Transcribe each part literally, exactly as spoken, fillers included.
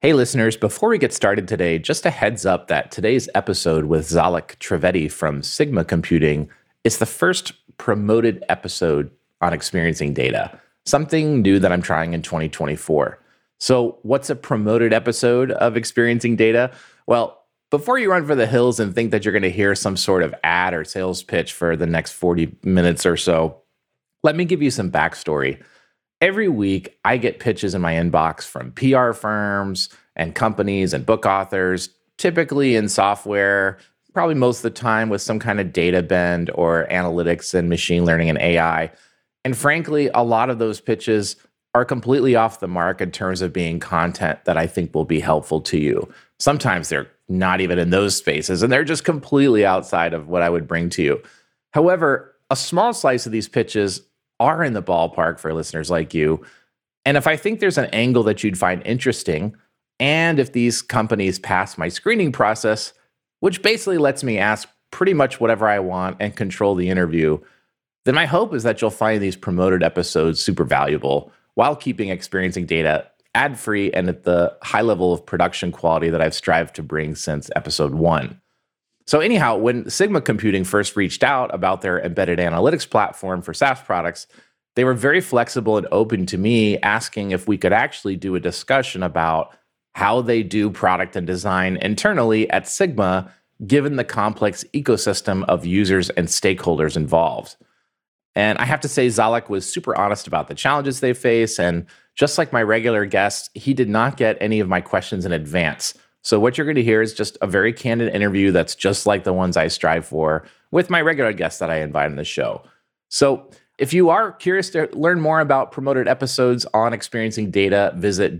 Hey, listeners, before we get started today, just a heads up that today's episode with Zalek Trivedi from Sigma Computing is the first promoted episode on experiencing data, something new that I'm trying in twenty twenty-four. So, what's a promoted episode of experiencing data? Well, before you run for the hills and think that you're going to hear some sort of ad or sales pitch for the next forty minutes or so, let me give you some backstory. Every week, I get pitches in my inbox from P R firms and companies and book authors, typically in software, probably most of the time with some kind of data bend or analytics and machine learning and A I. And frankly, a lot of those pitches are completely off the mark in terms of being content that I think will be helpful to you. Sometimes they're not even in those spaces, and they're just completely outside of what I would bring to you. However, a small slice of these pitches are in the ballpark for listeners like you. And if I think there's an angle that you'd find interesting, and if these companies pass my screening process, which basically lets me ask pretty much whatever I want and control the interview, then my hope is that you'll find these promoted episodes super valuable while keeping experiencing data ad-free and at the high level of production quality that I've strived to bring since episode one. So anyhow, when Sigma Computing first reached out about their embedded analytics platform for SaaS products, they were very flexible and open to me asking if we could actually do a discussion about how they do product and design internally at Sigma, given the complex ecosystem of users and stakeholders involved. And I have to say, Zalek was super honest about the challenges they face, and just like my regular guest, he did not get any of my questions in advance. So what you're going to hear is just a very candid interview that's just like the ones I strive for with my regular guests that I invite on the show. So if you are curious to learn more about promoted episodes on experiencing data, visit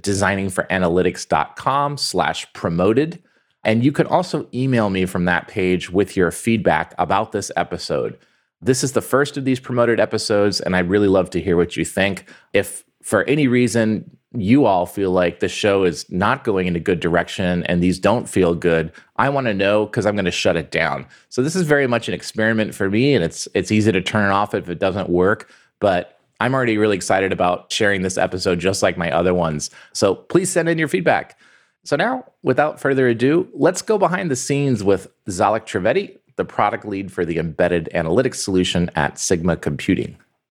designing-for-analytics.com slash promoted. And you can also email me from that page with your feedback about this episode. This is the first of these promoted episodes, and I'd really love to hear what you think. If for any reason you all feel like the show is not going in a good direction and these don't feel good, I want to know because I'm going to shut it down. So this is very much an experiment for me, and it's it's easy to turn it off if it doesn't work, but I'm already really excited about sharing this episode just like my other ones. So please send in your feedback. So now, without further ado, let's go behind the scenes with Zalek Trivedi, the product lead for the embedded analytics solution at Sigma Computing.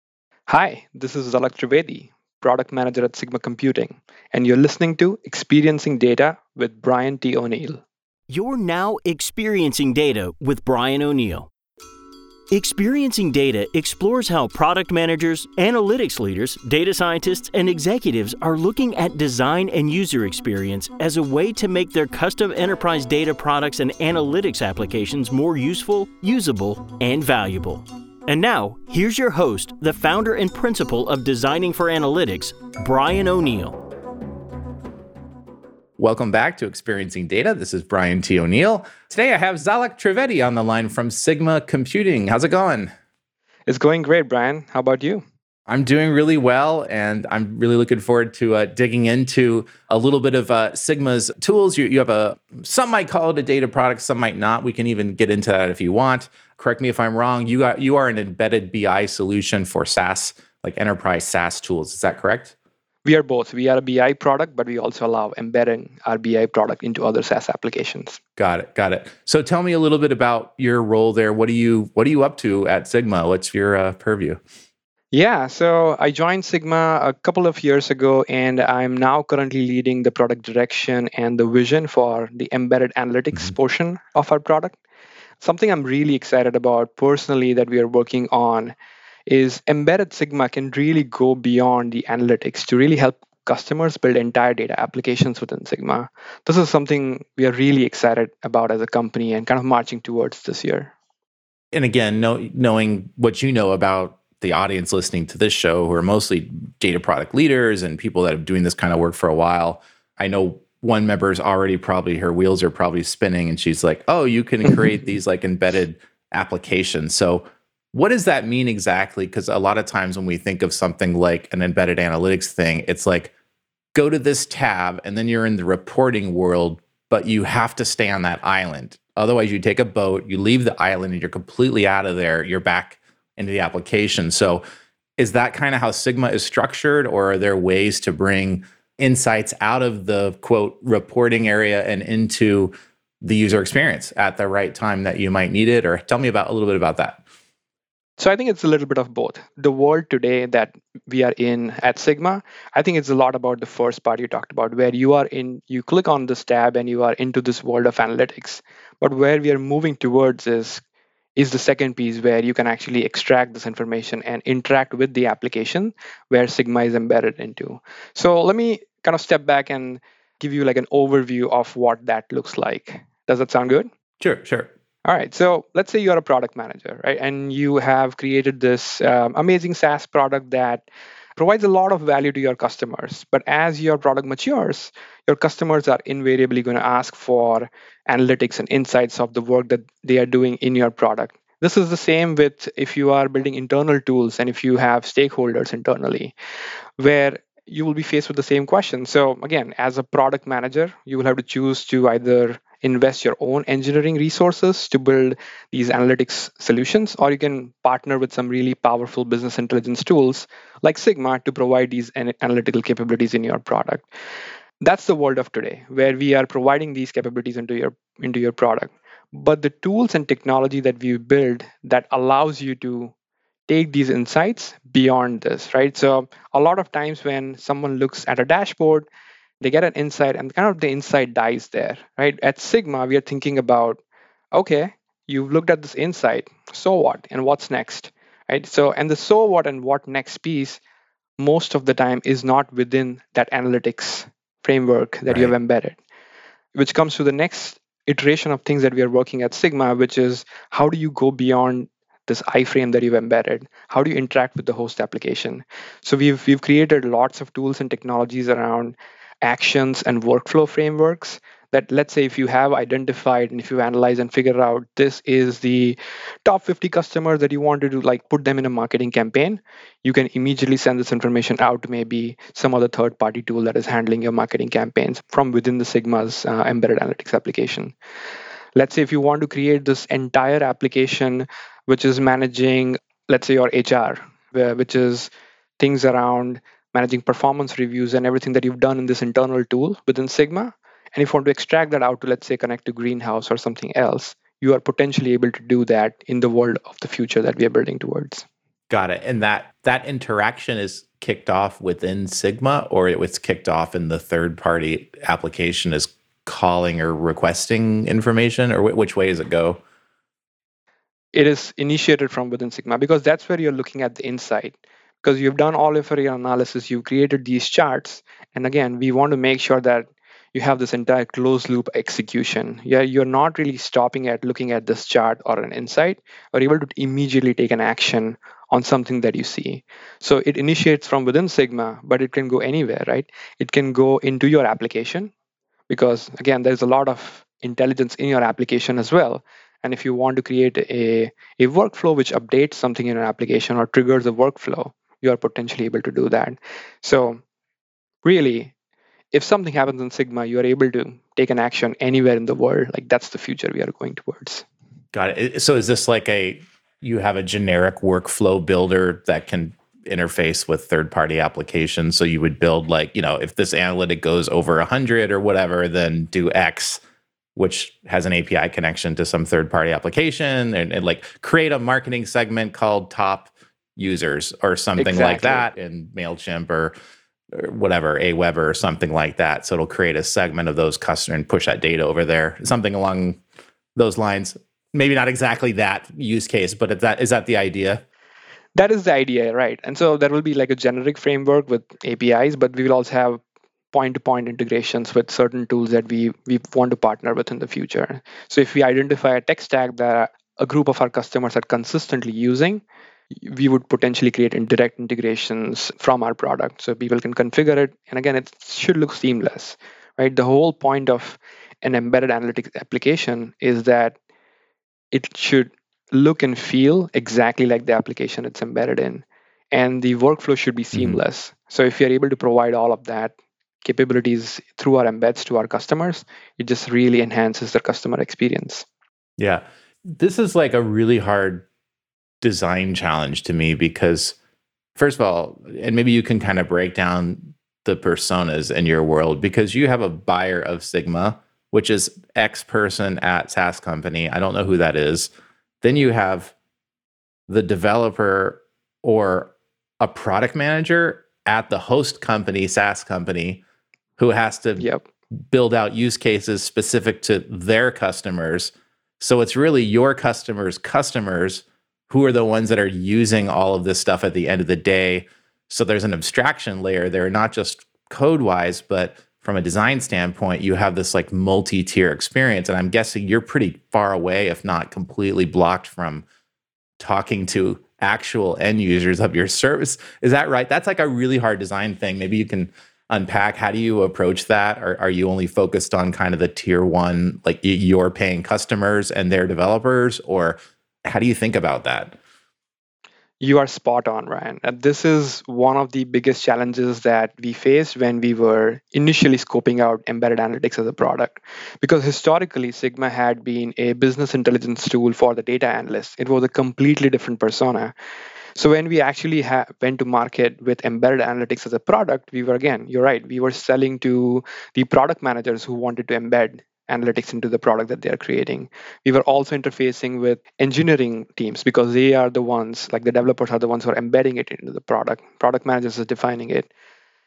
Hi, this is Zalek Trivedi, product manager at Sigma Computing, and you're listening to Experiencing Data with Brian T. O'Neill. You're now experiencing data with Brian O'Neill. Experiencing Data explores how product managers, analytics leaders, data scientists, and executives are looking at design and user experience as a way to make their custom enterprise data products and analytics applications more useful, usable, and valuable. And now, here's your host, the founder and principal of Designing for Analytics, Brian O'Neill. Welcome back to Experiencing Data. This is Brian T. O'Neill. Today I have Zalek Trivedi on the line from Sigma Computing. How's it going? It's going great, Brian. How about you? I'm doing really well, and I'm really looking forward to uh, digging into a little bit of uh, Sigma's tools. You, you have a, some might call it a data product, some might not. We can even get into that if you want. Correct me if I'm wrong. You got, you are an embedded B I solution for SaaS, like enterprise SaaS tools. Is that correct? We are both. We are a B I product, but we also allow embedding our B I product into other SaaS applications. Got it. Got it. So tell me a little bit about your role there. What are you What are you up to at Sigma? What's your uh, purview? Yeah, so I joined Sigma a couple of years ago, and I'm now currently leading the product direction and the vision for the embedded analytics mm-hmm. portion of our product. Something I'm really excited about personally that we are working on is embedded Sigma can really go beyond the analytics to really help customers build entire data applications within Sigma. This is something we are really excited about as a company and kind of marching towards this year. And again, know, knowing what you know about the audience listening to this show, who are mostly data product leaders and people that have been doing this kind of work for a while, I know one member's already probably, her wheels are probably spinning and she's like, oh, you can create these like embedded applications. So what does that mean exactly? Because a lot of times when we think of something like an embedded analytics thing, it's like, go to this tab and then you're in the reporting world, but you have to stay on that island. Otherwise, you take a boat, you leave the island and you're completely out of there. You're back into the application. So is that kind of how Sigma is structured, or are there ways to bring insights out of the quote reporting area and into the user experience at the right time that you might need it? Or tell me about a little bit about that. So I think it's a little bit of both. The world today that we are in at Sigma, I think it's a lot about the first part you talked about, where you are in, you click on this tab and you are into this world of analytics. But where we are moving towards is is the second piece, where you can actually extract this information and interact with the application where Sigma is embedded into. So let me kind of step back and give you like an overview of what that looks like. Does that sound good? Sure, sure. All right. So let's say you're a product manager, right? And you have created this um, amazing SaaS product that provides a lot of value to your customers. But as your product matures, your customers are invariably going to ask for analytics and insights of the work that they are doing in your product. This is the same with if you are building internal tools and if you have stakeholders internally, where you will be faced with the same question. So again, as a product manager, you will have to choose to either invest your own engineering resources to build these analytics solutions, or you can partner with some really powerful business intelligence tools like Sigma to provide these an- analytical capabilities in your product. That's the world of today, where we are providing these capabilities into your into your product. But the tools and technology that we build that allows you to take these insights beyond this, right? So a lot of times when someone looks at a dashboard, they get an insight and kind of the insight dies there, right? At Sigma, we are thinking about, okay, you've looked at this insight, so what? And what's next, right? So, and the so what and what next piece, most of the time is not within that analytics framework that you have Right. embedded, which comes to the next iteration of things that we are working at Sigma, which is how do you go beyond this iframe that you've embedded? How do you interact with the host application? So we've we've created lots of tools and technologies around actions and workflow frameworks that, let's say, if you have identified and if you analyze and figure out this is the top fifty customers that you want to do, like put them in a marketing campaign, you can immediately send this information out to maybe some other third party tool that is handling your marketing campaigns from within the Sigma's uh, embedded analytics application. Let's say if you want to create this entire application which is managing, let's say, your H R, where- which is things around managing performance reviews and everything that you've done in this internal tool within Sigma. And if you want to extract that out to, let's say, connect to Greenhouse or something else, you are potentially able to do that in the world of the future that we are building towards. Got it. And that that interaction is kicked off within Sigma, or it was kicked off in the third-party application as calling or requesting information, or wh- which way does it go? It is initiated from within Sigma because that's where you're looking at the insight. Because you've done all of your analysis, you've created these charts. And again, we want to make sure that you have this entire closed loop execution. Yeah, you're not really stopping at looking at this chart or an insight, or able to immediately take an action on something that you see. So it initiates from within Sigma, but it can go anywhere, right? It can go into your application because, again, there's a lot of intelligence in your application as well. And if you want to create a, a workflow which updates something in your application or triggers a workflow, you are potentially able to do that. So really, if something happens in Sigma, you are able to take an action anywhere in the world. Like that's the future we are going towards. Got it. So is this like a, you have a generic workflow builder that can interface with third-party applications? So you would build like, you know, if this analytic goes over one hundred or whatever, then do X, which has an A P I connection to some third-party application, and, and like create a marketing segment called top users or something Exactly. like that in MailChimp or, or whatever, Aweber or something like that. So it'll create a segment of those customers and push that data over there, something along those lines. Maybe not exactly that use case, but is that, is that the idea? That is the idea, right? And so there will be like a generic framework with A P Is, but we will also have point-to-point integrations with certain tools that we, we want to partner with in the future. So if we identify a tech stack that a group of our customers are consistently using, we would potentially create direct integrations from our product so people can configure it. And again, it should look seamless, right? The whole point of an embedded analytics application is that it should look and feel exactly like the application it's embedded in. And the workflow should be seamless. Mm-hmm. So if you're able to provide all of that capabilities through our embeds to our customers, it just really enhances the customer experience. Yeah. This is like a really hard design challenge to me because, first of all, and maybe you can kind of break down the personas in your world? Because you have a buyer of Sigma, which is X person at SaaS company. I don't know who that is. Then you have the developer or a product manager at the host company, SaaS company, who has to Yep. build out use cases specific to their customers. So it's really your customers' customers who are the ones that are using all of this stuff at the end of the day. So there's an abstraction layer there, not just code-wise, but from a design standpoint, you have this like multi-tier experience. And I'm guessing you're pretty far away, if not completely blocked from talking to actual end users of your service. Is that right? That's like a really hard design thing. Maybe you can unpack. How do you approach that? Or are you only focused on kind of the tier one, like your paying customers and their developers? Or how do you think about that? You are spot on, Ryan. And this is one of the biggest challenges that we faced when we were initially scoping out embedded analytics as a product. Because historically, Sigma had been a business intelligence tool for the data analyst. It was a completely different persona. So when we actually ha- went to market with embedded analytics as a product, we were, again, you're right, we were selling to the product managers who wanted to embed analytics into the product that they're creating. We were also interfacing with engineering teams because they are the ones, like the developers are the ones who are embedding it into the product. Product managers are defining it.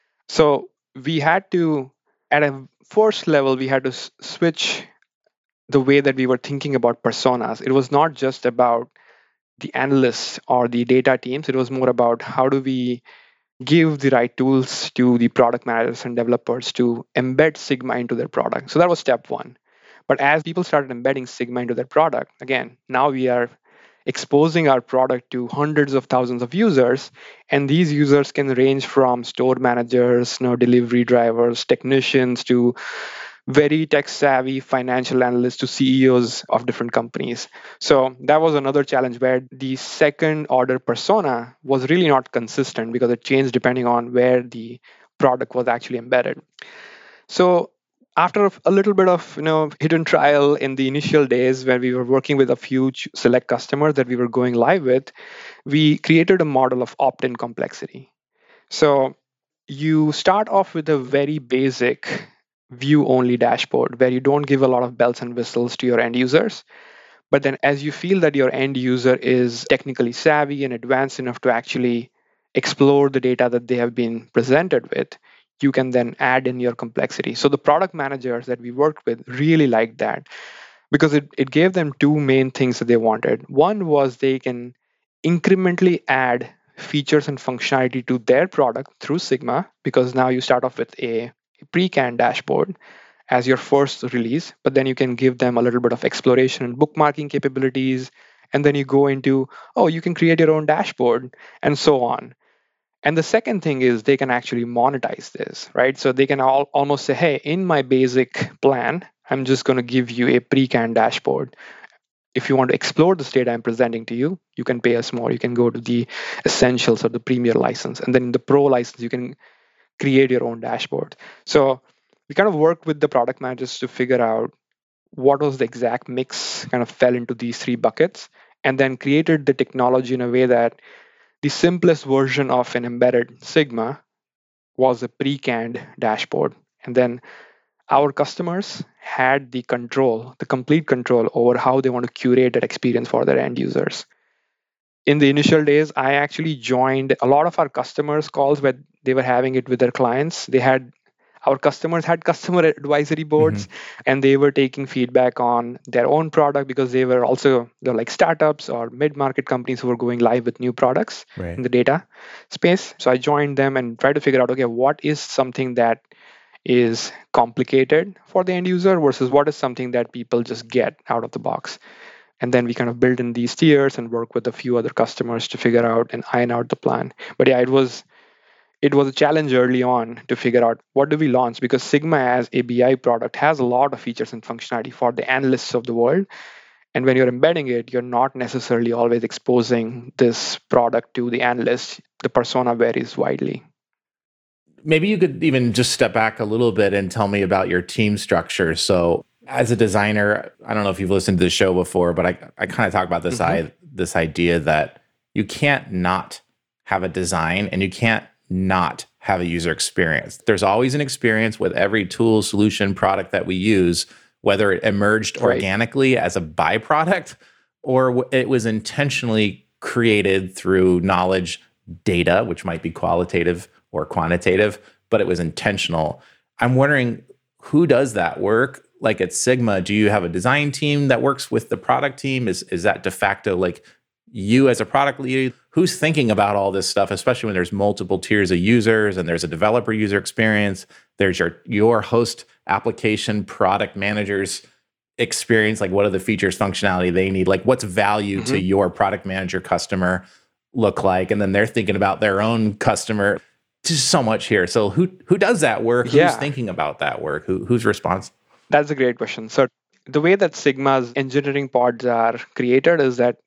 So we had to, at a first level, we had to s- switch the way that we were thinking about personas. It was not just about the analysts or the data teams. It was more about how do we give the right tools to the product managers and developers to embed Sigma into their product. So that was step one. But as people started embedding Sigma into their product, again, now we are exposing our product to hundreds of thousands of users. And these users can range from store managers, you know, delivery drivers, technicians, to very tech savvy financial analysts to C E Os of different companies. So that was another challenge where the second order persona was really not consistent because it changed depending on where the product was actually embedded. So after a little bit of you know hidden trial in the initial days when we were working with a few select customers that we were going live with, we created a model of opt-in complexity. So you start off with a very basic view-only dashboard where you don't give a lot of bells and whistles to your end users. But then as you feel that your end user is technically savvy and advanced enough to actually explore the data that they have been presented with, you can then add in your complexity. So the product managers that we worked with really liked that because it, it gave them two main things that they wanted. One was they can incrementally add features and functionality to their product through Sigma, because now you start off with a pre-canned dashboard as your first release, but then you can give them a little bit of exploration and bookmarking capabilities. And then you go into, oh, you can create your own dashboard and so on. And the second thing is they can actually monetize this, right? So they can all, almost say, hey, in my basic plan, I'm just going to give you a pre-canned dashboard. If you want to explore this data I'm presenting to you, you can pay us more. You can go to the essentials or the premier license. And then in the pro license, you can create your own dashboard. So we kind of worked with the product managers to figure out what was the exact mix, kind of fell into these three buckets, and then created the technology in a way that the simplest version of an embedded Sigma was a pre-canned dashboard. And then our customers had the control, the complete control over how they want to curate that experience for their end users. In the initial days, I actually joined a lot of our customers' calls where they were having it with their clients. They had Our customers had customer advisory boards, mm-hmm. and they were taking feedback on their own product because they were also they're like startups or mid-market companies who were going live with new products right. in the data space. So I joined them and tried to figure out, okay, what is something that is complicated for the end user versus what is something that people just get out of the box. And then we kind of build in these tiers and work with a few other customers to figure out and iron out the plan. But yeah, it was it was a challenge early on to figure out what do we launch, because Sigma as a B I product has a lot of features and functionality for the analysts of the world. And when you're embedding it, you're not necessarily always exposing this product to the analyst. The persona varies widely. Maybe you could even just step back a little bit and tell me about your team structure. So as a designer, I don't know if you've listened to the show before, but I, I kind of talk about this, mm-hmm. I, this idea that you can't not have a design and you can't not have a user experience. There's always an experience with every tool, solution, product that we use, whether it emerged Right. organically as a byproduct or it was intentionally created through knowledge data, which might be qualitative or quantitative, but it was intentional. I'm wondering, who does that work? Like at Sigma, do you have a design team that works with the product team? Is is that de facto like you as a product lead? Who's thinking about all this stuff, especially when there's multiple tiers of users and there's a developer user experience, there's your your host application product managers experience, like what are the features, functionality they need, like what's value mm-hmm. to your product manager customer look like, and then they're thinking about their own customer. Just so much here. So who who does that work? Yeah. Who's thinking about that work? Who who's responsible? That's a great question. So the way that Sigma's engineering pods are created is that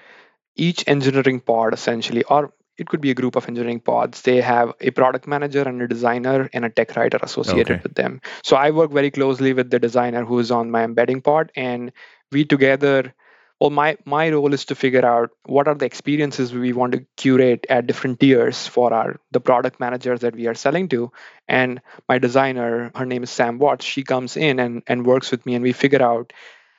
each engineering pod essentially, or it could be a group of engineering pods, they have a product manager and a designer and a tech writer associated Okay. with them. So I work very closely with the designer who is on my embedding pod, and we together, well, my, my role is to figure out what are the experiences we want to curate at different tiers for our the product managers that we are selling to. And my designer, her name is Sam Watts, she comes in and, and works with me, and we figure out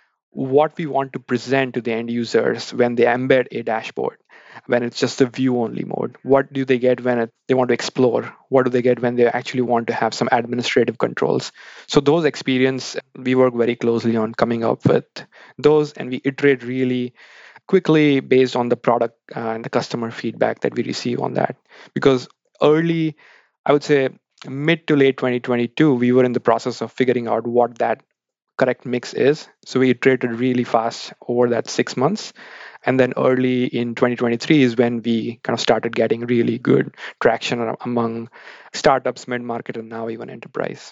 what we want to present to the end users when they embed a dashboard, when it's just a view only mode. What do they get when it, they want to explore? What do they get when they actually want to have some administrative controls? So those experience, we work very closely on coming up with those, and we iterate really quickly based on the product uh, and the customer feedback that we receive on that. Because early, I would say mid to late twenty twenty-two, we were in the process of figuring out what that correct mix is. So we iterated really fast over that six months. And then early in twenty twenty-three is when we kind of started getting really good traction among startups, mid-market, and now even enterprise.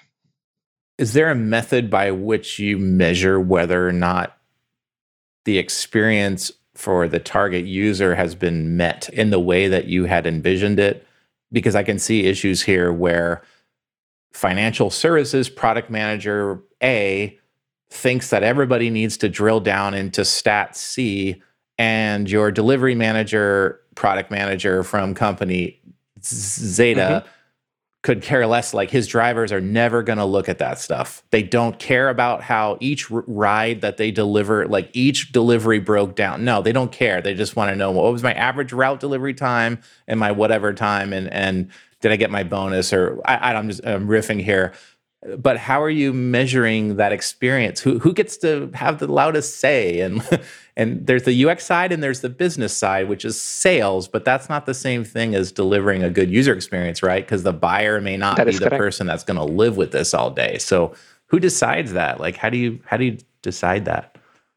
Is there a method by which you measure whether or not the experience for the target user has been met in the way that you had envisioned it? Because I can see issues here where financial services product manager A thinks that everybody needs to drill down into stat C, and your delivery manager, product manager from company Zeta mm-hmm. could care less. Like his drivers are never going to look at that stuff. They don't care about how each r- ride that they deliver, like each delivery broke down. No, they don't care. They just want to know, what was my average route delivery time and my whatever time, and and did I get my bonus? Or I, I'm just I'm riffing here. But how are you measuring that experience? Who who gets to have the loudest say? And and there's the U X side and there's the business side, which is sales, but that's not the same thing as delivering a good user experience, right? Because the buyer may not that be the correct. person that's going to live with this all day. So who decides that? Like, how do you how do you decide that?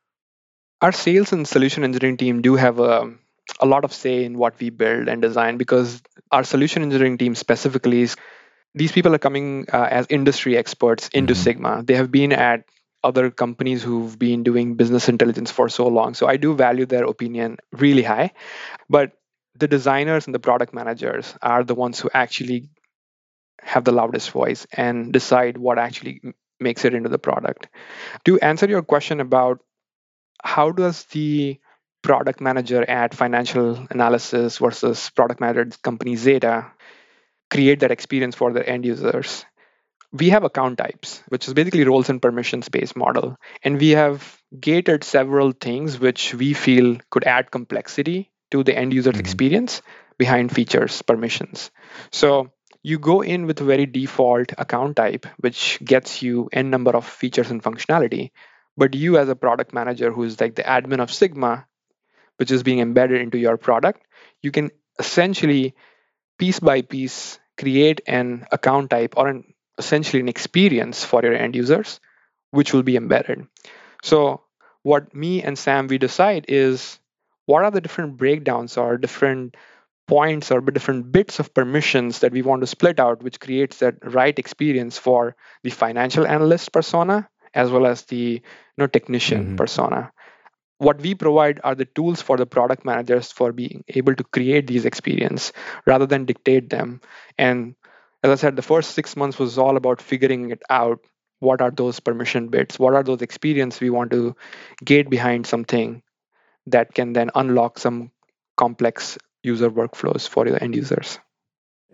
Our sales and solution engineering team do have a a lot of say in what we build and design, because our solution engineering team specifically is, these people are coming uh, as industry experts into mm-hmm. Sigma. They have been at other companies who've been doing business intelligence for so long. So I do value their opinion really high. But the designers and the product managers are the ones who actually have the loudest voice and decide what actually makes it into the product. To answer your question about how does the product manager at financial analysis versus product manager at company Zeta create that experience for their end users, we have account types, which is basically roles and permissions based model. And we have gated several things which we feel could add complexity to the end user's mm-hmm. experience behind features, permissions. So you go in with a very default account type, which gets you n number of features and functionality. But you as a product manager who's like the admin of Sigma, which is being embedded into your product, you can essentially piece by piece create an account type or an essentially an experience for your end users, which will be embedded. So what me and Sam, we decide is what are the different breakdowns or different points or different bits of permissions that we want to split out, which creates that right experience for the financial analyst persona as well as the you know, technician mm-hmm. persona. What we provide are the tools for the product managers for being able to create these experiences rather than dictate them. And as I said, the first six months was all about figuring it out. What are those permission bits? What are those experiences we want to gate behind something that can then unlock some complex user workflows for your end users? And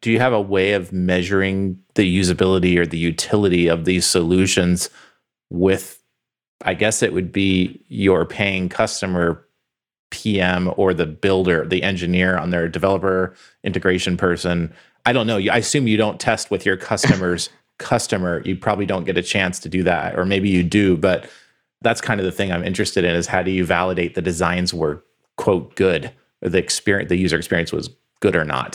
do you have a way of measuring the usability or the utility of these solutions with, I guess it would be your paying customer P M or the builder, the engineer on their developer integration person? I don't know. I assume you don't test with your customer's customer. You probably don't get a chance to do that, or maybe you do, but that's kind of the thing I'm interested in, is how do you validate the designs were, quote, good, or the experience, the user experience was good or not?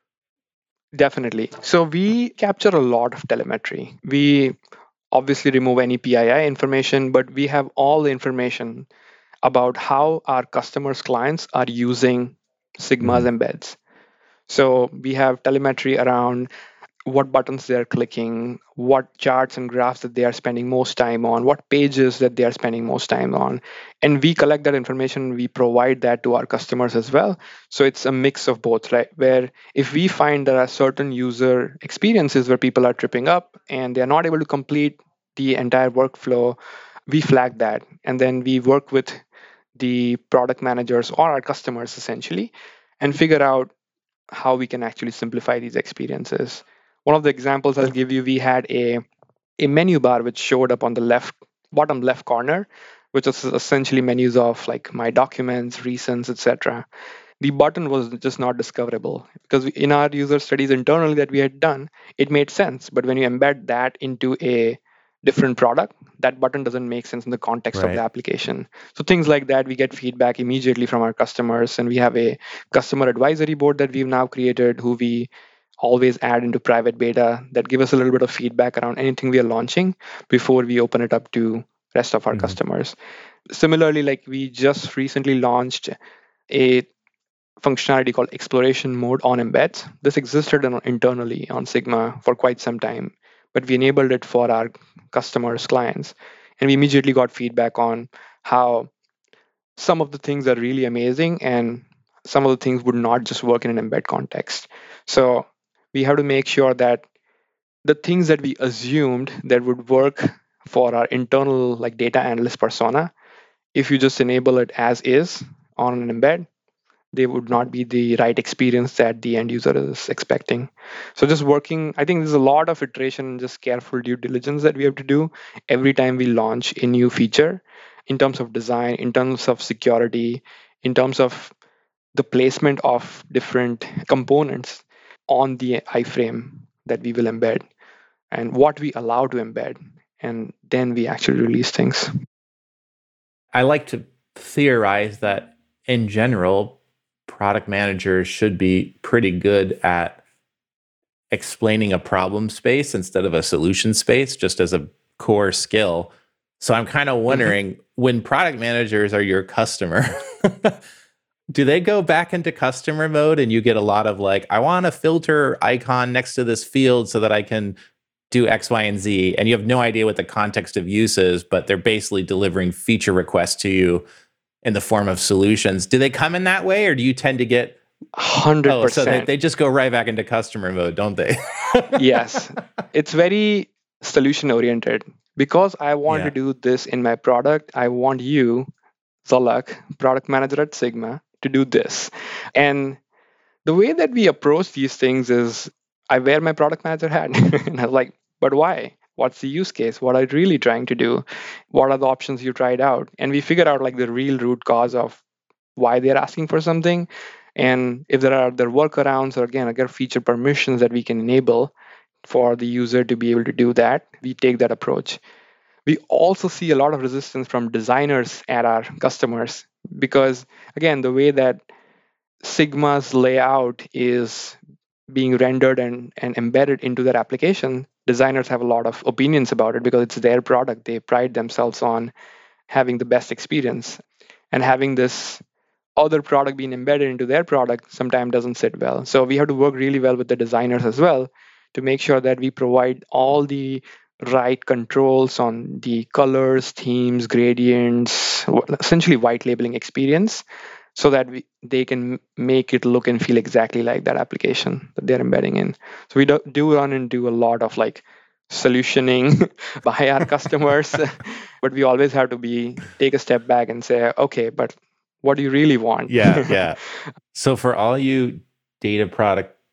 Definitely. So we capture a lot of telemetry. We obviously remove any P I I information, but we have all the information about how our customers' clients are using Sigma's mm-hmm. embeds. So we have telemetry around what buttons they are clicking, what charts and graphs that they are spending most time on, what pages that they are spending most time on. And we collect that information, we provide that to our customers as well. So it's a mix of both, right? Where if we find there are certain user experiences where people are tripping up and they are not able to complete the entire workflow, we flag that. And then we work with the product managers or our customers essentially and figure out how we can actually simplify these experiences. One of the examples I'll give you, we had a, a menu bar which showed up on the left bottom left corner, which was essentially menus of like my documents, recents, et cetera. The button was just not discoverable because in our user studies internally that we had done, it made sense. But when you embed that into a different product, that button doesn't make sense in the context right. of the application. So things like that, we get feedback immediately from our customers. And we have a customer advisory board that we've now created who we always add into private beta that give us a little bit of feedback around anything we are launching before we open it up to rest of our mm-hmm. customers. Similarly, like we just recently launched a functionality called exploration mode on embeds. This existed in, internally on Sigma for quite some time, but we enabled it for our customers, clients. And we immediately got feedback on how some of the things are really amazing and some of the things would not just work in an embed context. So we have to make sure that the things that we assumed that would work for our internal like data analyst persona, if you just enable it as is on an embed, they would not be the right experience that the end user is expecting. So just working, I think there's a lot of iteration and just careful due diligence that we have to do every time we launch a new feature in terms of design, in terms of security, in terms of the placement of different components on the iframe that we will embed and what we allow to embed. And then we actually release things. I like to theorize that in general, product managers should be pretty good at explaining a problem space instead of a solution space, just as a core skill. So I'm kind of wondering, mm-hmm. when product managers are your customer, do they go back into customer mode and you get a lot of like, I want a filter icon next to this field so that I can do X, Y, and Z, and you have no idea what the context of use is, but they're basically delivering feature requests to you in the form of solutions. Do they come in that way, or do you tend to get one hundred percent? Oh, so they, they just go right back into customer mode, don't they? Yes. It's very solution-oriented. Because I want yeah. to do this in my product, I want you, Zalak, product manager at Sigma, to do this. And the way that we approach these things is I wear my product manager hat. And I was like, but why? What's the use case? What are you really trying to do? What are the options you tried out? And we figure out like the real root cause of why they're asking for something. And if there are other workarounds or again, other feature permissions that we can enable for the user to be able to do that, we take that approach. We also see a lot of resistance from designers at our customers because, again, the way that Sigma's layout is being rendered and, and embedded into their application, designers have a lot of opinions about it because it's their product. They pride themselves on having the best experience. And having this other product being embedded into their product sometimes doesn't sit well. So we have to work really well with the designers as well to make sure that we provide all the right controls on the colors, themes, gradients, essentially white labeling experience so that we, they can make it look and feel exactly like that application that they're embedding in. So we do, do run into a lot of like solutioning by our customers, but we always have to be take a step back and say, okay, but what do you really want? Yeah, yeah. So for all you data product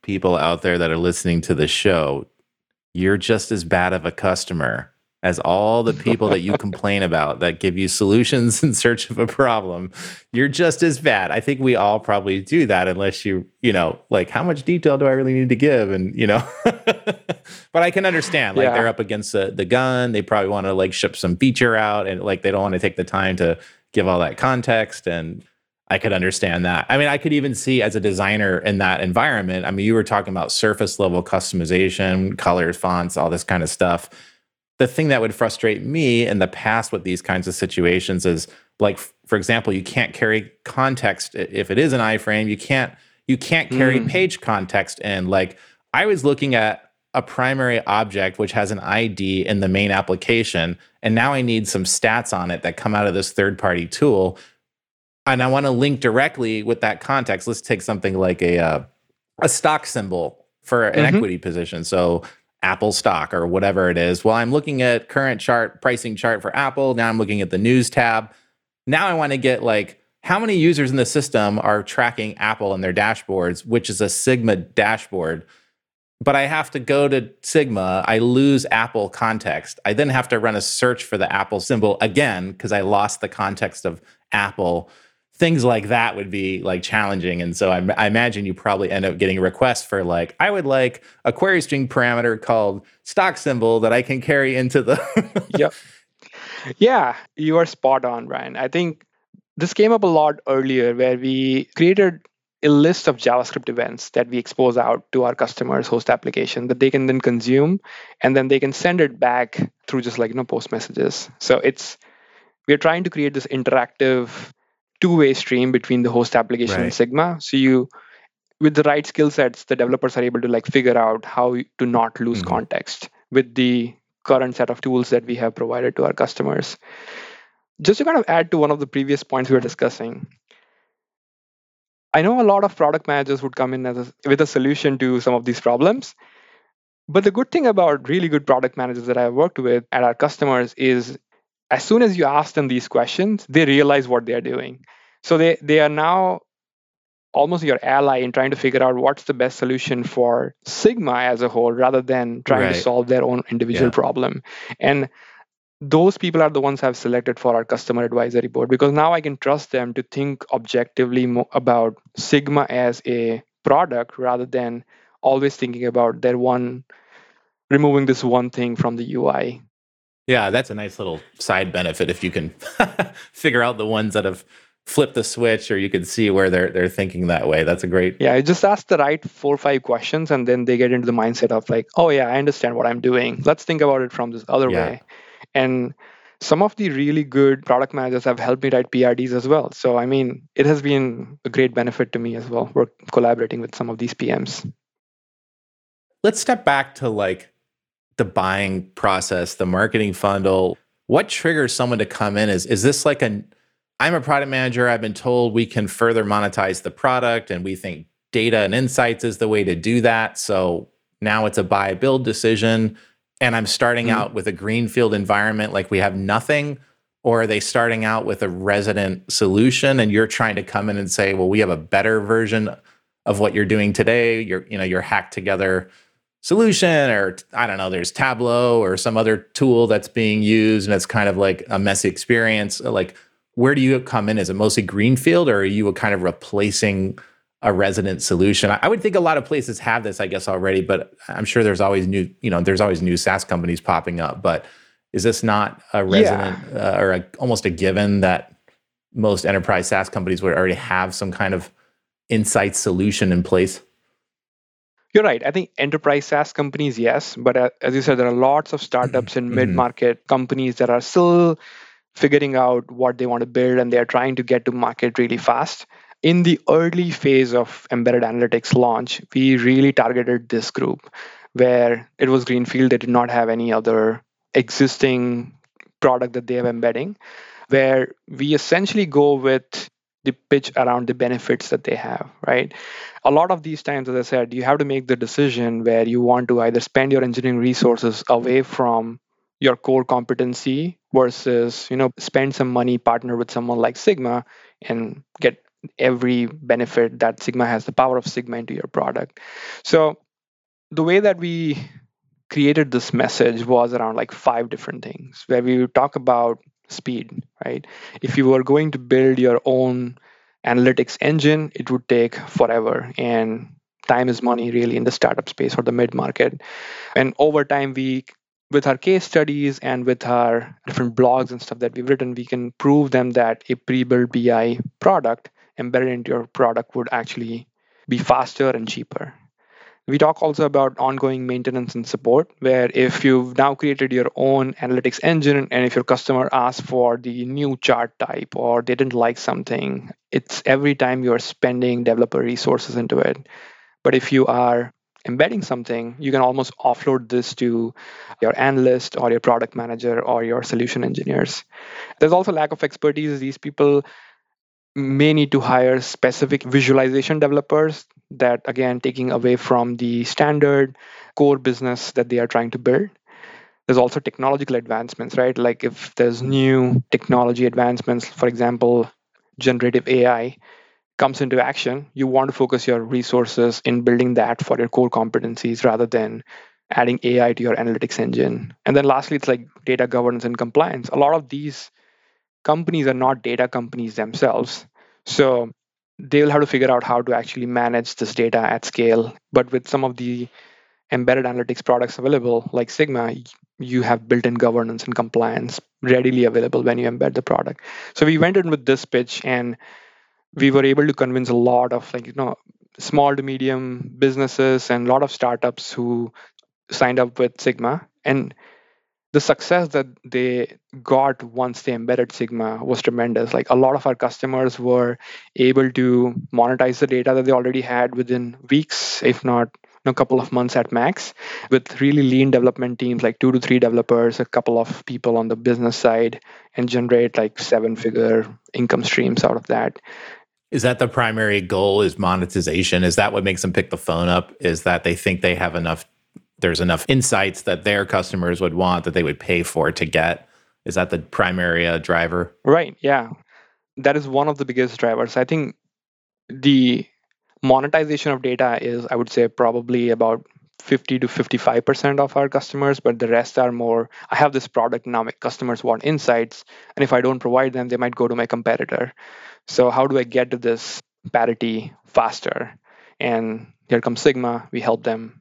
people out there that are listening to the show, you're just as bad of a customer as all the people that you complain about that give you solutions in search of a problem. You're just as bad. I think we all probably do that unless you, you know, like, how much detail do I really need to give? And, you know, but I can understand, like, yeah. they're up against the, the gun. They probably want to, like, ship some feature out, and, like, they don't want to take the time to give all that context. And I could understand that. I mean, I could even see as a designer in that environment. I mean, you were talking about surface level customization, colors, fonts, all this kind of stuff. The thing that would frustrate me in the past with these kinds of situations is, like, for example, you can't carry context. If it is an iframe, you can't you can't carry mm. page context in. Like, I was looking at a primary object which has an I D in the main application, and now I need some stats on it that come out of this third-party tool, and I want to link directly with that context. Let's take something like a uh, a stock symbol for an mm-hmm. equity position. So Apple stock or whatever it is. Well, I'm looking at current chart, pricing chart for Apple. Now I'm looking at the news tab. Now I want to get, like, how many users in the system are tracking Apple in their dashboards, which is a Sigma dashboard. But I have to go to Sigma. I lose Apple context. I then have to run a search for the Apple symbol again because I lost the context of Apple. Things like that would be, like, challenging. And so I, I imagine you probably end up getting requests for, like, I would like a query string parameter called stock symbol that I can carry into the... Yep. Yeah, you are spot on, Brian. I think this came up a lot earlier where we created a list of JavaScript events that we expose out to our customers' host application that they can then consume, and then they can send it back through just, like, you know, post messages. So it's, we're trying to create this interactive two-way stream between the host application right. and Sigma. So you, with the right skill sets, the developers are able to, like, figure out how to not lose mm-hmm. context with the current set of tools that we have provided to our customers. Just to kind of add to one of the previous points we were discussing, I know a lot of product managers would come in as a, with a solution to some of these problems. But the good thing about really good product managers that I've worked with at our customers is, as soon as you ask them these questions, they realize what they're doing. So they, they are now almost your ally in trying to figure out what's the best solution for Sigma as a whole, rather than trying right. to solve their own individual yeah. problem. And those people are the ones I've selected for our customer advisory board, because now I can trust them to think objectively mo- about Sigma as a product, rather than always thinking about their one, removing this one thing from the U I. Yeah, that's a nice little side benefit if you can figure out the ones that have flipped the switch, or you can see where they're they're thinking that way. That's a great... Yeah, I just ask the right four or five questions, and then they get into the mindset of, like, oh yeah, I understand what I'm doing. Let's think about it from this other yeah. way. And some of the really good product managers have helped me write P R Ds as well. So, I mean, it has been a great benefit to me as well. We're collaborating with some of these P Ms. Let's step back to, like, the buying process, the marketing funnel. What triggers someone to come in? Is, is this like a, I'm a product manager, I've been told we can further monetize the product, and we think data and insights is the way to do that. So now it's a buy build decision, and I'm starting mm-hmm. out with a greenfield environment, like we have nothing? Or are they starting out with a resident solution, and you're trying to come in and say, well, we have a better version of what you're doing today, your, you know, your hacked together solution, or I don't know, there's Tableau or some other tool that's being used, and it's kind of like a messy experience. Like, where do you come in? Is it mostly greenfield, or are you kind of replacing a resident solution? I would think a lot of places have this, I guess, already, but I'm sure there's always new, you know, there's always new SaaS companies popping up. But is this not a resident yeah. uh, or a, almost a given that most enterprise SaaS companies would already have some kind of insight solution in place? You're right. I think enterprise SaaS companies, yes. But uh, as you said, there are lots of startups and mid-market mm-hmm. companies that are still figuring out what they want to build, and they're trying to get to market really fast. In the early phase of embedded analytics launch, we really targeted this group where it was greenfield. They did not have any other existing product that they have embedding, where we essentially go with the pitch around the benefits that they have, right? A lot of these times, as I said, you have to make the decision where you want to either spend your engineering resources away from your core competency versus, you know, spend some money, partner with someone like Sigma, and get every benefit that Sigma has, the power of Sigma into your product. So the way that we created this message was around like five different things where we would talk about speed, right? If you were going to build your own analytics engine, it would take forever. And time is money really in the startup space or the mid market. And over time, we with our case studies and with our different blogs and stuff that we've written, we can prove them that a pre-built B I product embedded into your product would actually be faster and cheaper. We talk also about ongoing maintenance and support, where if you've now created your own analytics engine and if your customer asks for the new chart type or they didn't like something, it's every time you're spending developer resources into it. But if you are embedding something, you can almost offload this to your analyst or your product manager or your solution engineers. There's also lack of expertise. These people may need to hire specific visualization developers that, again, taking away from the standard core business that they are trying to build. There's also technological advancements, right? Like if there's new technology advancements, for example, generative A I comes into action, you want to focus your resources in building that for your core competencies rather than adding A I to your analytics engine. And then lastly, it's like data governance and compliance. A lot of these companies are not data companies themselves. So they'll have to figure out how to actually manage this data at scale. But with some of the embedded analytics products available, like Sigma, you have built-in governance and compliance readily available when you embed the product. So we went in with this pitch, and we were able to convince a lot of like you know small to medium businesses and a lot of startups who signed up with Sigma. And the success that they got once they embedded Sigma was tremendous. Like a lot of our customers were able to monetize the data that they already had within weeks, if not a couple of months at max, with really lean development teams, like two to three developers, a couple of people on the business side, and generate like seven figure income streams out of that. Is that the primary goal, is monetization? Is that what makes them pick the phone up? Is that they think they have enough, there's enough insights that their customers would want that they would pay for to get? Is that the primary uh, driver? Right, yeah. That is one of the biggest drivers. I think the monetization of data is, I would say, probably about fifty to fifty-five percent of our customers, but the rest are more, I have this product now, my customers want insights, and if I don't provide them, they might go to my competitor. So how do I get to this parity faster? And here comes Sigma. We help them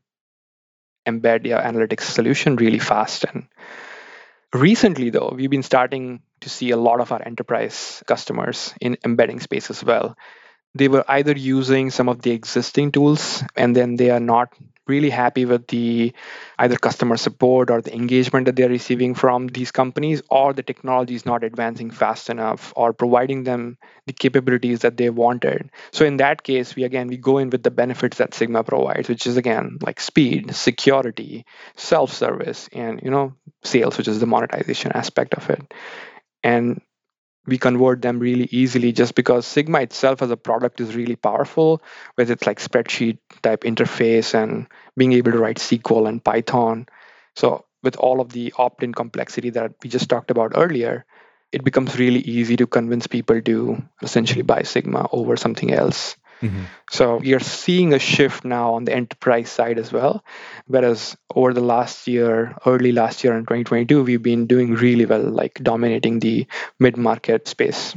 embed the analytics solution really fast. And recently, though, we've been starting to see a lot of our enterprise customers in embedding space as well. They were either using some of the existing tools, and then they are not really happy with the either customer support or the engagement that they're receiving from these companies, or the technology is not advancing fast enough or providing them the capabilities that they wanted. So in that case, we again we go in with the benefits that Sigma provides, which is again like speed, security, self-service, and you know sales, which is the monetization aspect of it. And we convert them really easily just because Sigma itself as a product is really powerful, with its like spreadsheet type interface and being able to write S Q L and Python. So with all of the opt-in complexity that we just talked about earlier, it becomes really easy to convince people to essentially buy Sigma over something else. Mm-hmm. So we are seeing a shift now on the enterprise side as well. Whereas over the last year, early last year in twenty twenty-two, we've been doing really well, like dominating the mid-market space.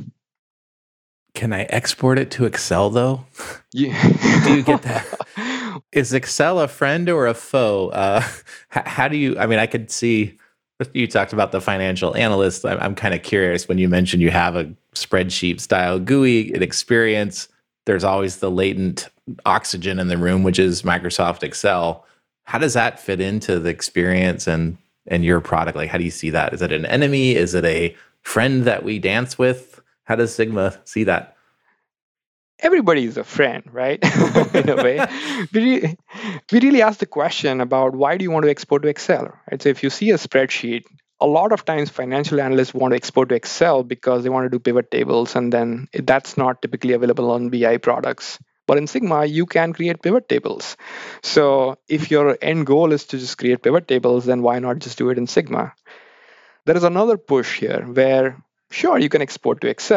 Can I export it to Excel though? Yeah. Do you get that? Is Excel a friend or a foe? Uh, how do you, I mean, I could see, you talked about the financial analyst. I'm, I'm kind of curious when you mentioned you have a spreadsheet style G U I, an experience. There's always the latent oxygen in the room, which is Microsoft Excel. How does that fit into the experience and, and your product? Like, how do you see that? Is it an enemy? Is it a friend that we dance with? How does Sigma see that? Everybody is a friend, right? In a way. We, re- we really ask the question about why do you want to export to Excel? Right? So if you see a spreadsheet, a lot of times financial analysts want to export to Excel because they want to do pivot tables, and then that's not typically available on B I products. But in Sigma, you can create pivot tables. So if your end goal is to just create pivot tables, then why not just do it in Sigma? There is another push here where, sure, you can export to Excel,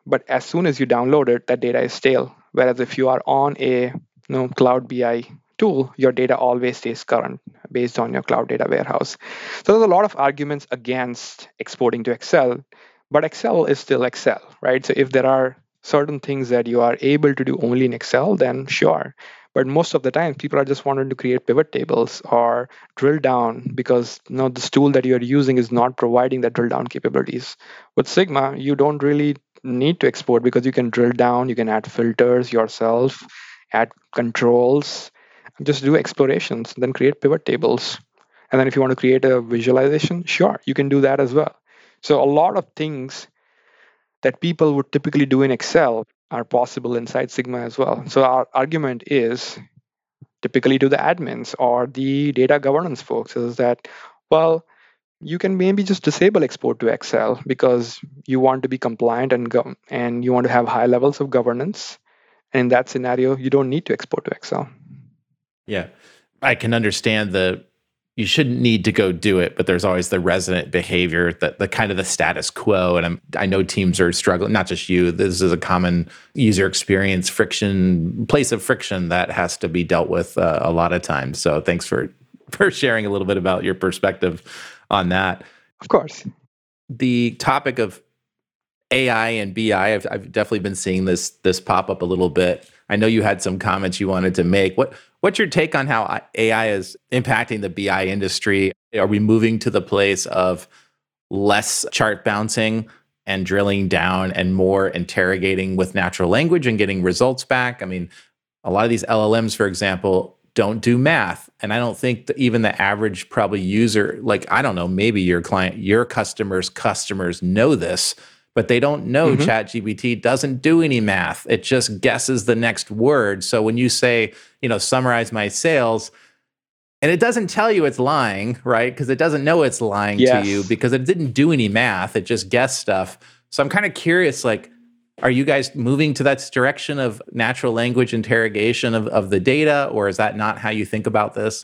but as soon as you download it, that data is stale. Whereas if you are on a you know, Cloud B I tool, your data always stays current based on your cloud data warehouse. So there's a lot of arguments against exporting to Excel, but Excel is still Excel, right? So if there are certain things that you are able to do only in Excel, then sure. But most of the time, people are just wanting to create pivot tables or drill down because you know, this tool that you're using is not providing that drill down capabilities. With Sigma, you don't really need to export because you can drill down, you can add filters yourself, add controls, just do explorations, then create pivot tables. And then if you want to create a visualization, sure, you can do that as well. So a lot of things that people would typically do in Excel are possible inside Sigma as well. So our argument is typically to the admins or the data governance folks is that, well, you can maybe just disable export to Excel because you want to be compliant and go- and you want to have high levels of governance. And in that scenario, you don't need to export to Excel. Yeah, I can understand the you shouldn't need to go do it, but there's always the resident behavior, that the kind of the status quo. And I'm, I know teams are struggling, not just you. This is a common user experience friction, place of friction that has to be dealt with uh, a lot of times. So thanks for for sharing a little bit about your perspective on that. Of course. The topic of A I and B I, I've, I've definitely been seeing this this pop up a little bit. I know you had some comments you wanted to make. What What's your take on how A I is impacting the B I industry? Are we moving to the place of less chart bouncing and drilling down and more interrogating with natural language and getting results back? I mean, a lot of these L L Ms, for example, don't do math. And I don't think that even the average probably user, like, I don't know, maybe your client, your customers' customers know this, but they don't know mm-hmm. ChatGPT doesn't do any math. It just guesses the next word. So when you say, you know, summarize my sales, and it doesn't tell you it's lying, right? Because it doesn't know it's lying yes. to you because it didn't do any math. It just guessed stuff. So I'm kind of curious, like, are you guys moving to that direction of natural language interrogation of, of the data, or is that not how you think about this?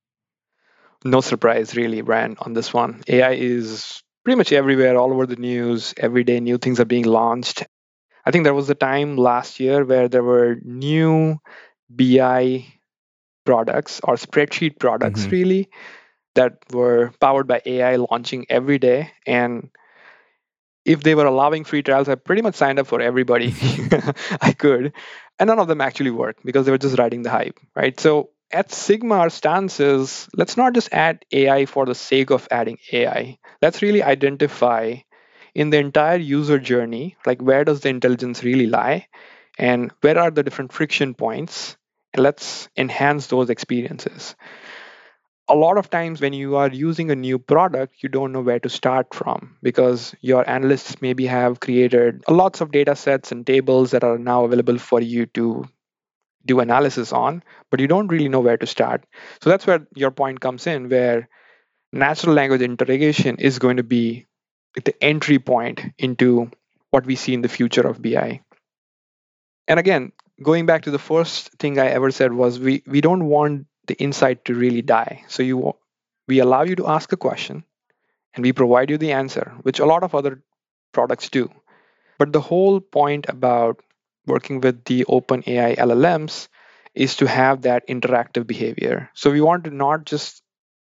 No surprise, really, Brian, on this one. A I is pretty much everywhere, all over the news. Every day, new things are being launched. I think there was a time last year where there were new B I products or spreadsheet products, mm-hmm. really, that were powered by A I launching every day. And if they were allowing free trials, I pretty much signed up for everybody I could. And none of them actually worked because they were just riding the hype, right? So at Sigma, our stance is, let's not just add A I for the sake of adding A I. Let's really identify in the entire user journey, like, where does the intelligence really lie? And where are the different friction points? And let's enhance those experiences. A lot of times when you are using a new product, you don't know where to start from because your analysts maybe have created lots of data sets and tables that are now available for you to do analysis on, but you don't really know where to start. So that's where your point comes in, where natural language interrogation is going to be the entry point into what we see in the future of B I. And again, going back to the first thing I ever said was we, we don't want the insight to really die. So you we allow you to ask a question and we provide you the answer, which a lot of other products do. But the whole point about working with the OpenAI L L Ms is to have that interactive behavior. So we want to not just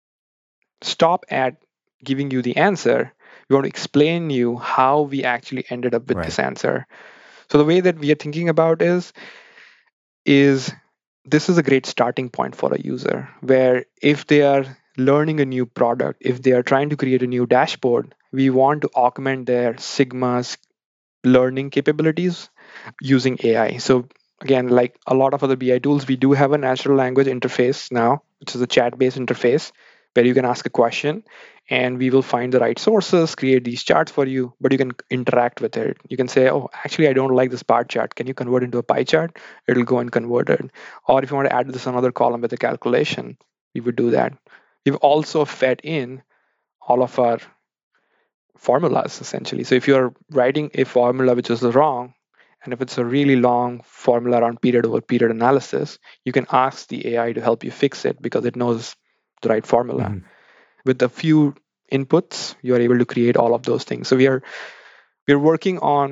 stop at giving you the answer. We want to explain you how we actually ended up with right. this answer. So the way that we are thinking about is, is this is a great starting point for a user, where if they are learning a new product, if they are trying to create a new dashboard, we want to augment their Sigma's learning capabilities using A I. So again, like a lot of other B I tools, we do have a natural language interface now, which is a chat-based interface where you can ask a question and we will find the right sources, create these charts for you, but you can interact with it. You can say, oh, actually, I don't like this bar chart. Can you convert it into a pie chart? It'll go and convert it. Or if you want to add this another column with a calculation, we would do that. We've also fed in all of our formulas, essentially. So if you're writing a formula which is wrong, and if it's a really long formula around period over period analysis, you can ask the A I to help you fix it because it knows the right formula. Mm-hmm. With a few inputs, you are able to create all of those things. So we are we're working on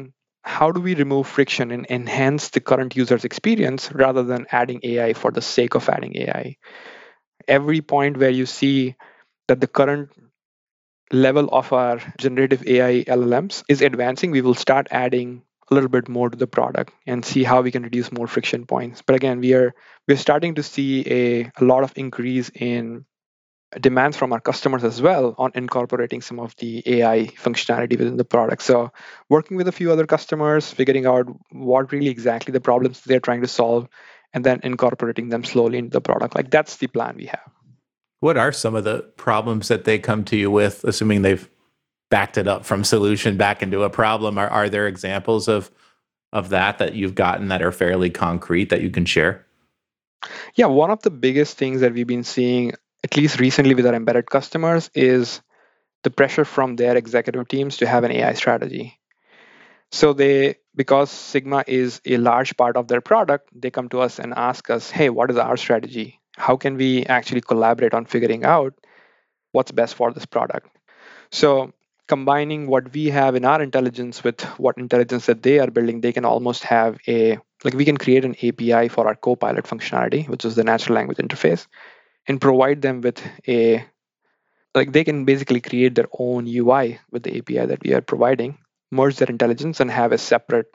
how do we remove friction and enhance the current user's experience rather than adding A I for the sake of adding A I? Every point where you see that the current level of our generative A I L L Ms is advancing, we will start adding a little bit more to the product and see how we can reduce more friction points. But again, we are we're starting to see a, a lot of increase in demands from our customers as well on incorporating some of the A I functionality within the product. So working with a few other customers, figuring out what really exactly the problems they're trying to solve, and then incorporating them slowly into the product. Like that's the plan we have. What are some of the problems that they come to you with, assuming they've backed it up from solution back into a problem? Are, are there examples of of that that you've gotten that are fairly concrete that you can share? Yeah, one of the biggest things that we've been seeing, at least recently with our embedded customers, is the pressure from their executive teams to have an A I strategy. So they, because Sigma is a large part of their product, they come to us and ask us, hey, what is our strategy? How can we actually collaborate on figuring out what's best for this product? So combining what we have in our intelligence with what intelligence that they are building, they can almost have a, like we can create an A P I for our Copilot functionality, which is the natural language interface, and provide them with a, like they can basically create their own U I with the A P I that we are providing, merge their intelligence and have a separate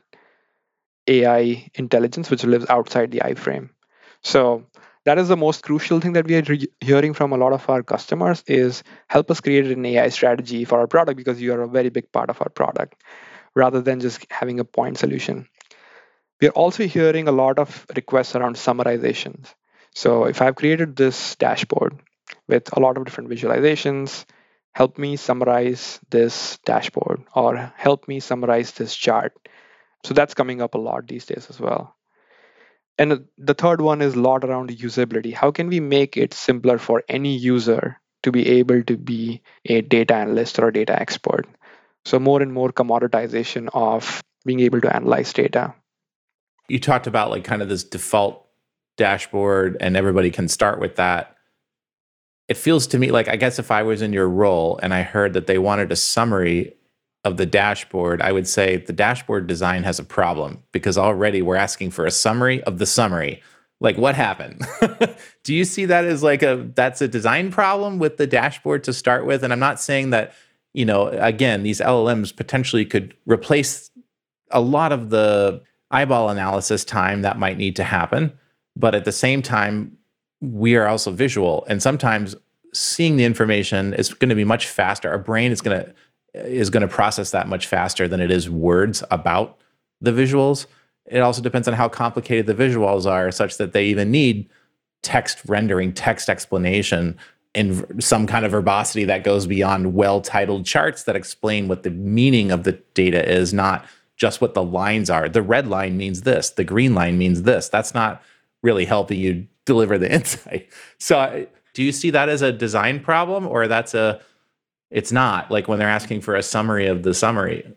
A I intelligence which lives outside the iframe. So that is the most crucial thing that we are re- hearing from a lot of our customers is help us create an A I strategy for our product because you are a very big part of our product rather than just having a point solution. We are also hearing a lot of requests around summarizations. So if I've created this dashboard with a lot of different visualizations, help me summarize this dashboard or help me summarize this chart. So that's coming up a lot these days as well. And the third one is a lot around usability. How can we make it simpler for any user to be able to be a data analyst or a data expert? So more and more commoditization of being able to analyze data. You talked about like kind of this default dashboard and everybody can start with that. It feels to me like, I guess if I was in your role and I heard that they wanted a summary of the dashboard, I would say the dashboard design has a problem because already we're asking for a summary of the summary. Like what happened? Do you see that as like a, that's a design problem with the dashboard to start with? And I'm not saying that, you know, again, these L L Ms potentially could replace a lot of the eyeball analysis time that might need to happen. But at the same time, we are also visual. And sometimes seeing the information is going to be much faster. Our brain is going to is going to process that much faster than it is words about the visuals. It also depends on how complicated the visuals are, such that they even need text rendering, text explanation, and some kind of verbosity that goes beyond well-titled charts that explain what the meaning of the data is, not just what the lines are. The red line means this. The green line means this. That's not really helping you deliver the insight. So do you see that as a design problem, or that's a it's not, like when they're asking for a summary of the summary?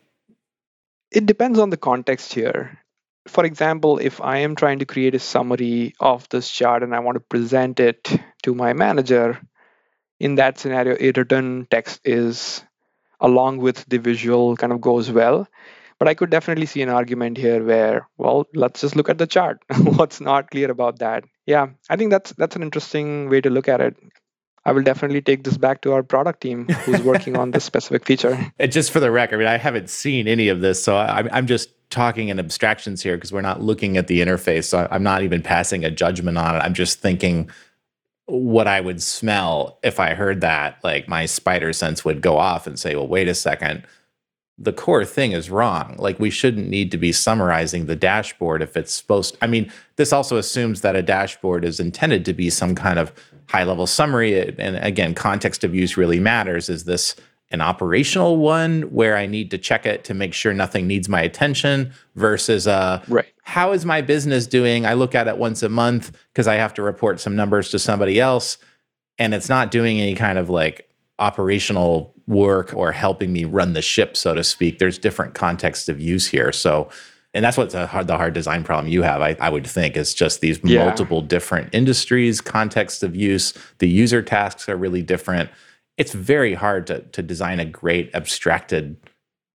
It depends on the context here. For example, if I am trying to create a summary of this chart and I want to present it to my manager, in that scenario, a written text is along with the visual kind of goes well. But I could definitely see an argument here where, well, let's just look at the chart. What's not clear about that? Yeah, I think that's that's an interesting way to look at it. I will definitely take this back to our product team who's working on this specific feature. And just for the record, I mean, I haven't seen any of this, so I'm, I'm just talking in abstractions here because we're not looking at the interface. So I'm not even passing a judgment on it. I'm just thinking what I would smell if I heard that. Like my spider sense would go off and say, well, wait a second. The core thing is wrong. Like we shouldn't need to be summarizing the dashboard if it's supposed to. I mean, this also assumes that a dashboard is intended to be some kind of high-level summary. And again, context of use really matters. Is this an operational one where I need to check it to make sure nothing needs my attention versus uh, right. How is my business doing? I look at it once a month because I have to report some numbers to somebody else, and it's not doing any kind of like operational work or helping me run the ship, so to speak. There's different contexts of use here. So, and that's what's a hard, the hard design problem you have, I, I would think, is just these yeah. multiple different industries, contexts of use. The user tasks are really different. It's very hard to, to design a great abstracted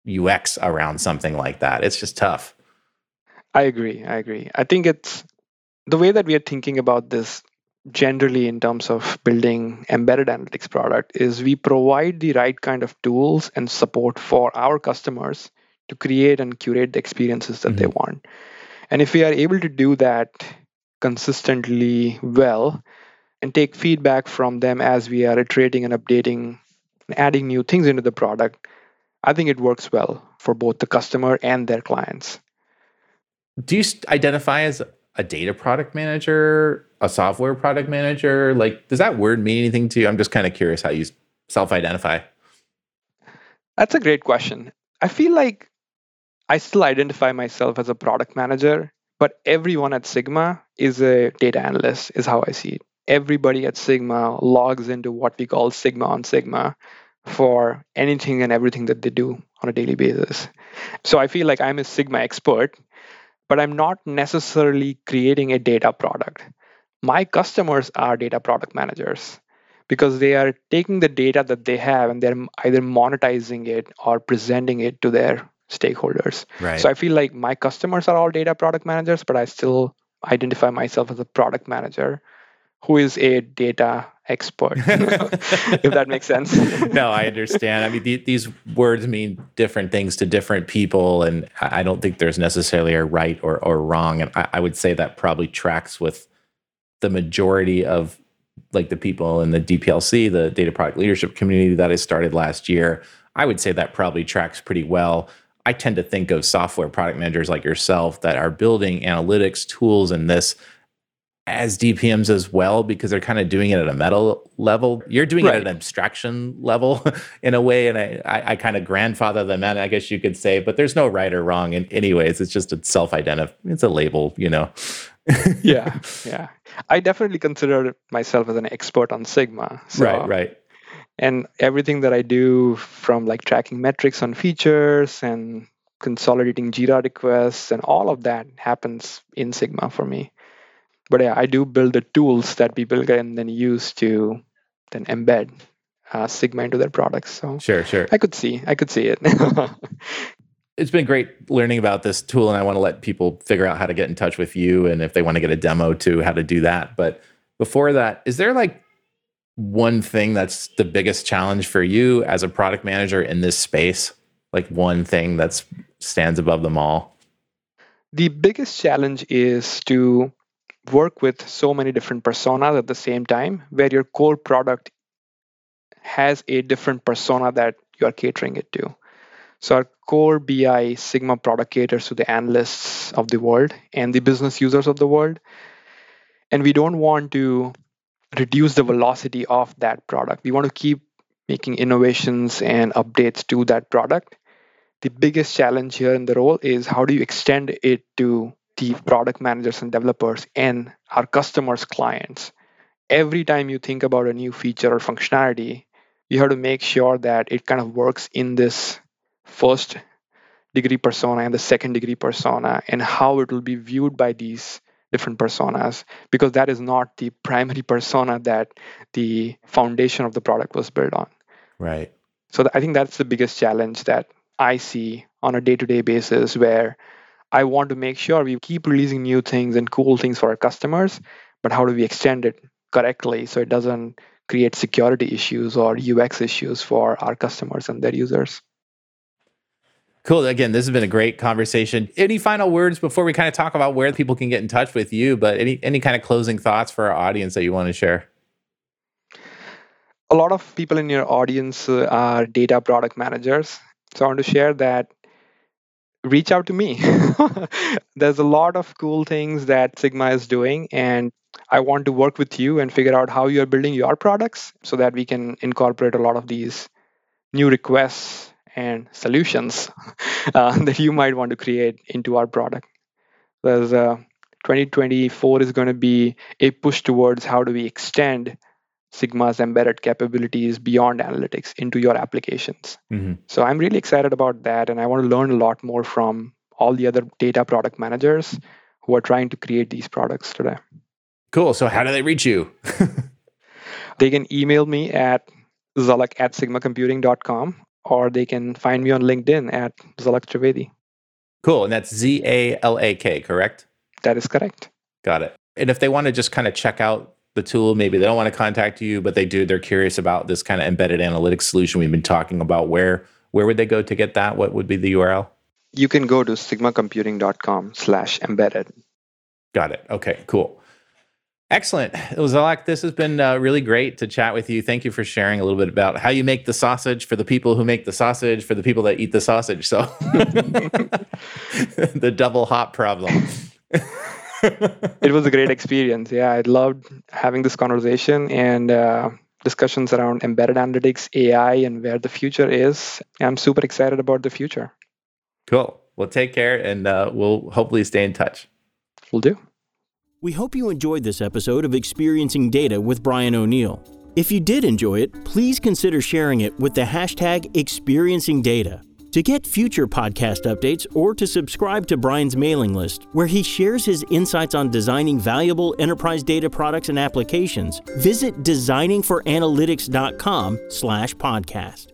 U X around something like that. It's just tough. I agree. I agree. I think it's the way that we are thinking about this generally in terms of building embedded analytics product is we provide the right kind of tools and support for our customers to create and curate the experiences that mm-hmm. they want. And if we are able to do that consistently well and take feedback from them as we are iterating and updating and adding new things into the product, I think it works well for both the customer and their clients. Do you identify as a data product manager, a software product manager? Like, does that word mean anything to you? I'm just kind of curious how you self-identify. That's a great question. I feel like I still identify myself as a product manager, but everyone at Sigma is a data analyst, is how I see it. Everybody at Sigma logs into what we call Sigma on Sigma for anything and everything that they do on a daily basis. So I feel like I'm a Sigma expert, but I'm not necessarily creating a data product. My customers are data product managers because they are taking the data that they have and they're either monetizing it or presenting it to their stakeholders. Right. So I feel like my customers are all data product managers, but I still identify myself as a product manager who is a data expert, if that makes sense. No, I understand. I mean, th- these words mean different things to different people, and I don't think there's necessarily a right or, or wrong. And I, I would say that probably tracks with the majority of like the people in the D P L C, the data product leadership community that I started last year. I would say that probably tracks pretty well. I tend to think of software product managers like yourself that are building analytics tools and this as D P Ms as well, because they're kind of doing it at a meta level. You're doing right. it at an abstraction level in a way, and I, I, I kind of grandfather them in, I guess you could say, but there's no right or wrong. And anyways, it's just a self-identify. It's a label, you know. yeah, yeah. I definitely consider myself as an expert on Sigma. So, right, right. And everything that I do, from like tracking metrics on features and consolidating Jira requests and all of that happens in Sigma for me. But yeah, I do build the tools that people can then use to then embed uh, Sigma into their products. So sure, sure. I could see, I could see it. It's been great learning about this tool, and I want to let people figure out how to get in touch with you, and if they want to get a demo too, how to do that. But before that, is there like one thing that's the biggest challenge for you as a product manager in this space? Like one thing that stands above them all? The biggest challenge is to work with so many different personas at the same time, where your core product has a different persona that you are catering it to. So our core B I Sigma product caters to the analysts of the world and the business users of the world. And we don't want to reduce the velocity of that product. We want to keep making innovations and updates to that product. The biggest challenge here in the role is how do you extend it to the product managers and developers and our customers' clients. Every time you think about a new feature or functionality, you have to make sure that it kind of works in this first degree persona and the second degree persona, and how it will be viewed by these different personas, because that is not the primary persona that the foundation of the product was built on. Right. So I think that's the biggest challenge that I see on a day-to-day basis, where I want to make sure we keep releasing new things and cool things for our customers, but how do we extend it correctly so it doesn't create security issues or U X issues for our customers and their users? Cool. Again, this has been a great conversation. Any final words before we kind of talk about where people can get in touch with you, but any, any kind of closing thoughts for our audience that you want to share? A lot of people in your audience are data product managers. So I want to share that reach out to me. There's a lot of cool things that Sigma is doing, and I want to work with you and figure out how you're building your products so that we can incorporate a lot of these new requests and solutions uh, that you might want to create into our product. There's uh, twenty twenty-four is going to be a push towards how do we extend Sigma's embedded capabilities beyond analytics into your applications. Mm-hmm. So I'm really excited about that, and I want to learn a lot more from all the other data product managers who are trying to create these products today. Cool. So how do they reach you? They can email me at zalak at sigma computing dot com, or they can find me on LinkedIn at Zalak Trivedi. Cool. And that's Z A L A K, correct? That is correct. Got it. And if they want to just kind of check out the tool, maybe they don't want to contact you, but they do, they're curious about this kind of embedded analytics solution we've been talking about, where where would they go to get that? What would be the U R L? You can go to sigmacomputing.com slash embedded. Got it. Okay, cool. Excellent. Zalak, this has been uh, really great to chat with you. Thank you for sharing a little bit about how you make the sausage for the people who make the sausage, for the people that eat the sausage. So the double hop problem. It was a great experience. Yeah, I loved having this conversation and uh, discussions around embedded analytics, A I, and where the future is. I'm super excited about the future. Cool. Well, take care, and uh, we'll hopefully stay in touch. Will do. We hope you enjoyed this episode of Experiencing Data with Brian O'Neill. If you did enjoy it, please consider sharing it with the hashtag Experiencing Data. To get future podcast updates or to subscribe to Brian's mailing list, where he shares his insights on designing valuable enterprise data products and applications, visit designing for analytics dot com slash podcast.